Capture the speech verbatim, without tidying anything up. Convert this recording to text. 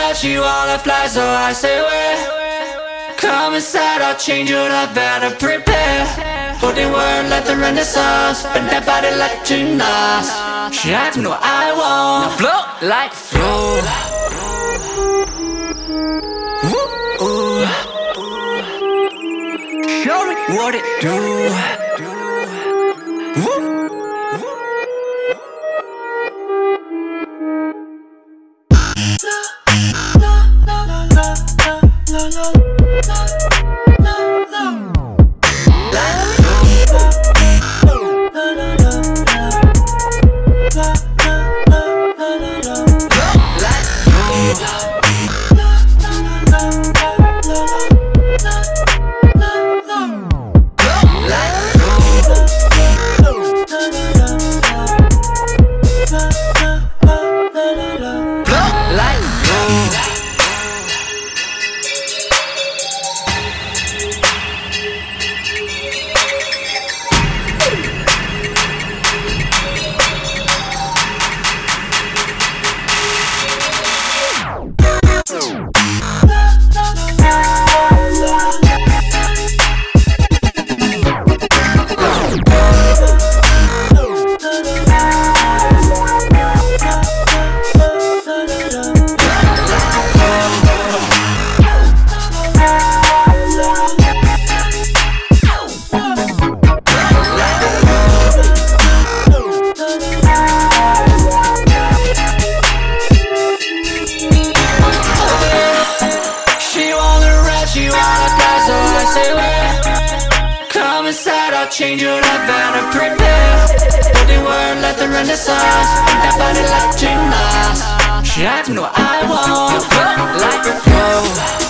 red, she wanna fly, so I say where. Come inside, I'll change you up, better prepare. For the world like the Renaissance, bend that body like gymnast. She asks me what I want, now blow like flow. Ooh, ooh. Show me what it do. Ooh. I'll change your life, better prepare. For the world like the Renaissance, bend that body like gymnast. She asks me what I want, like a flow.